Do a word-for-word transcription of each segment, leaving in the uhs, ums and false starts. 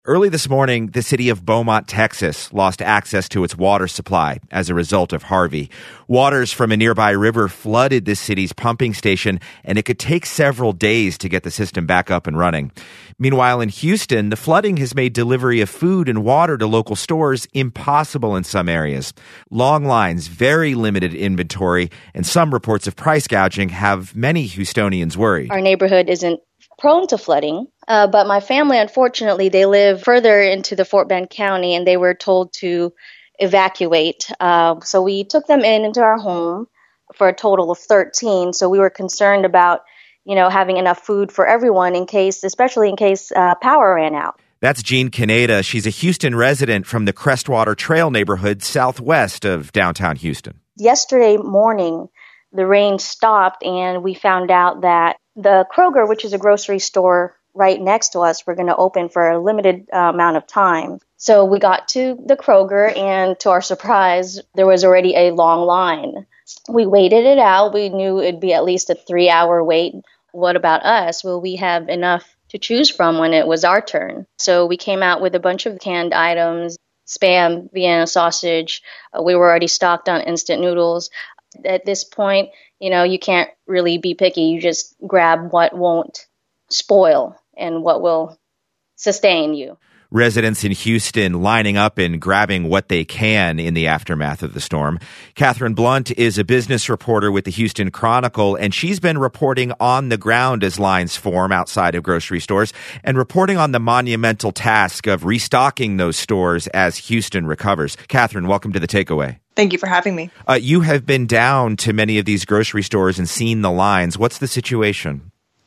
Early this morning, the city of Beaumont, Texas, lost access to its water supply as a result of Harvey. Waters from a nearby river flooded the city's pumping station, and it could take several days to get the system back up and running. Meanwhile, in Houston, the flooding has made delivery of food and water to local stores impossible in some areas. Long lines, very limited inventory, and some reports of price gouging have many Houstonians worried. Our neighborhood isn't prone to flooding, uh, but my family, unfortunately, they live further into the Fort Bend County, and they were told to evacuate. Uh, so we took them in into our home for a total of thirteen. So we were concerned about, you know, having enough food for everyone in case, especially in case uh, power ran out. That's Jean Caneda. She's a Houston resident from the Crestwater Trail neighborhood southwest of downtown Houston. Yesterday morning, the rain stopped, and we found out that the Kroger, which is a grocery store right next to us, we're going to open for a limited uh, amount of time. So we got to the Kroger, and to our surprise, there was already a long line. We waited it out. We knew it'd be at least a three-hour wait. What about us? Will we have enough to choose from when it was our turn? So we came out with a bunch of canned items, Spam, Vienna sausage. Uh, we were already stocked on instant noodles. At this point, you know, you can't really be picky. You just grab what won't spoil and what will sustain you. Residents in Houston lining up and grabbing what they can in the aftermath of the storm. Catherine Blunt is a business reporter with the Houston Chronicle, and she's been reporting on the ground as lines form outside of grocery stores and reporting on the monumental task of restocking those stores as Houston recovers. Catherine, welcome to The Takeaway. Thank you for having me. Uh, you have been down to many of these grocery stores and seen the lines. What's the situation?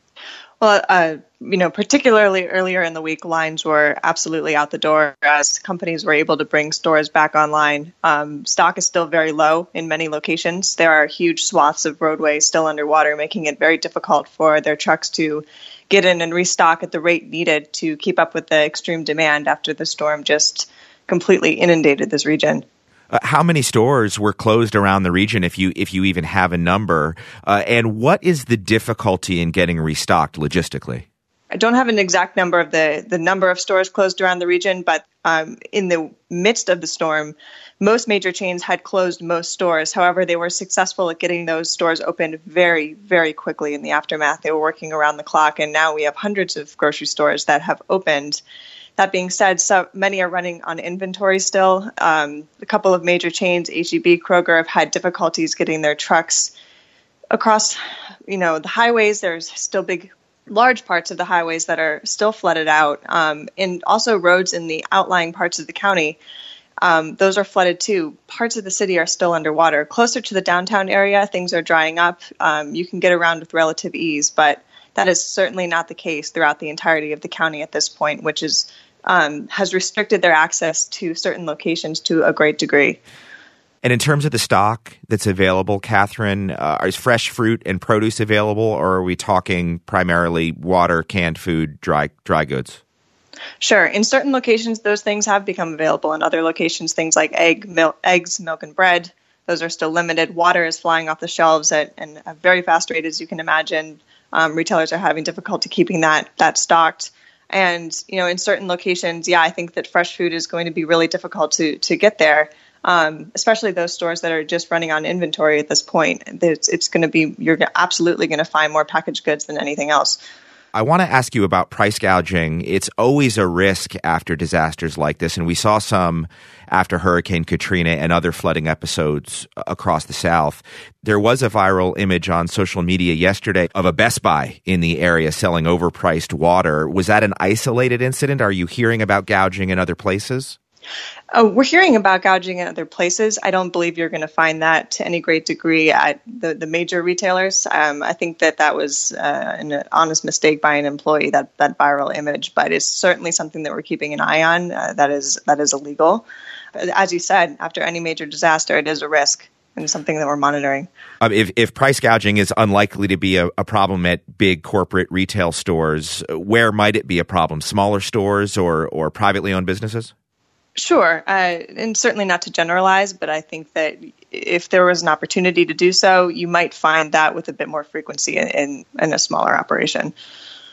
Well, uh, you know, particularly earlier in the week, lines were absolutely out the door as companies were able to bring stores back online. Um, stock is still very low in many locations. There are huge swaths of roadway still underwater, making it very difficult for their trucks to get in and restock at the rate needed to keep up with the extreme demand after the storm just completely inundated this region. Uh, how many stores were closed around the region, if you if you even have a number? Uh, and what is the difficulty in getting restocked logistically? I don't have an exact number of the, the number of stores closed around the region, but um, in the midst of the storm, most major chains had closed most stores. However, they were successful at getting those stores opened very, very quickly in the aftermath. They were working around the clock, and now we have hundreds of grocery stores that have opened. That being said, so many are running on inventory still. Um, a couple of major chains, H E B, Kroger, have had difficulties getting their trucks across, you know, the highways. There's still big, large parts of the highways that are still flooded out, um, and also roads in the outlying parts of the county. Um, those are flooded too. Parts of the city are still underwater. Closer to the downtown area, things are drying up. Um, you can get around with relative ease, but that is certainly not the case throughout the entirety of the county at this point, which is Um, has restricted their access to certain locations to a great degree. And in terms of the stock that's available, Catherine, uh, is fresh fruit and produce available, or are we talking primarily water, canned food, dry dry goods? Sure. In certain locations, those things have become available. In other locations, things like egg, milk, eggs, milk, and bread, those are still limited. Water is flying off the shelves at, at a very fast rate, as you can imagine. Um, retailers are having difficulty keeping that that stocked. And, you know, in certain locations, yeah, I think that fresh food is going to be really difficult to to get there, um, especially those stores that are just running on inventory at this point. It's, it's going to be, you're absolutely going to find more packaged goods than anything else. I want to ask you about price gouging. It's always a risk after disasters like this, and we saw some after Hurricane Katrina and other flooding episodes across the South. There was a viral image on social media yesterday of a Best Buy in the area selling overpriced water. Was that an isolated incident? Are you hearing about gouging in other places? Oh, we're hearing about gouging in other places. I don't believe you're going to find that to any great degree at the, the major retailers. Um, I think that that was uh, an honest mistake by an employee, that, that viral image, but it's certainly something that we're keeping an eye on. Uh, that is that is illegal. As you said, after any major disaster, it is a risk and something that we're monitoring. Um, if, if price gouging is unlikely to be a, a problem at big corporate retail stores, where might it be a problem? Smaller stores or, or privately owned businesses? Sure, uh, and certainly not to generalize, but I think that if there was an opportunity to do so, you might find that with a bit more frequency in, in, in a smaller operation.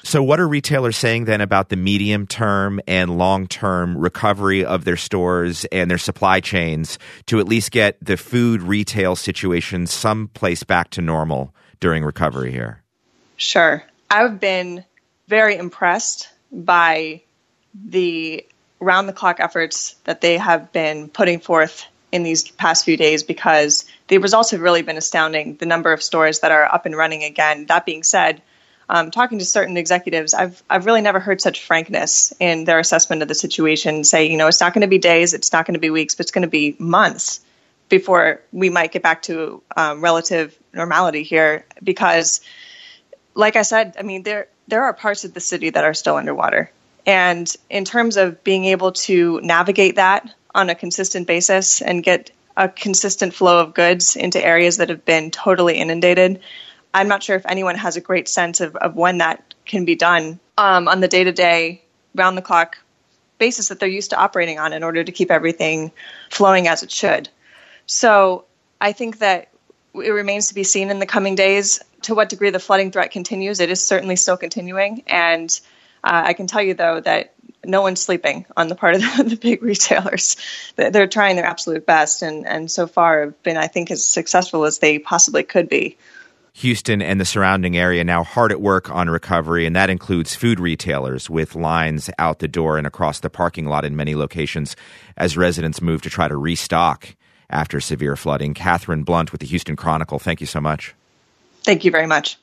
So what are retailers saying then about the medium term and long term recovery of their stores and their supply chains to at least get the food retail situation someplace back to normal during recovery here? Sure. I've been very impressed by the round-the-clock efforts that they have been putting forth in these past few days, because the results have really been astounding, the number of stores that are up and running again. That being said, um, talking to certain executives, I've I've really never heard such frankness in their assessment of the situation, say, you know, it's not going to be days, it's not going to be weeks, but it's going to be months before we might get back to um, relative normality here. Because, like I said, I mean, there there are parts of the city that are still underwater. And in terms of being able to navigate that on a consistent basis and get a consistent flow of goods into areas that have been totally inundated, I'm not sure if anyone has a great sense of, of when that can be done um, on the day-to-day, round-the-clock basis that they're used to operating on in order to keep everything flowing as it should. So I think that it remains to be seen in the coming days to what degree the flooding threat continues. It is certainly still continuing. And uh, I can tell you, though, that no one's sleeping on the part of the, the big retailers. They're trying their absolute best, and, and so far have been, I think, as successful as they possibly could be. Houston and the surrounding area now hard at work on recovery, and that includes food retailers with lines out the door and across the parking lot in many locations as residents move to try to restock after severe flooding. Catherine Blunt with the Houston Chronicle, thank you so much. Thank you very much.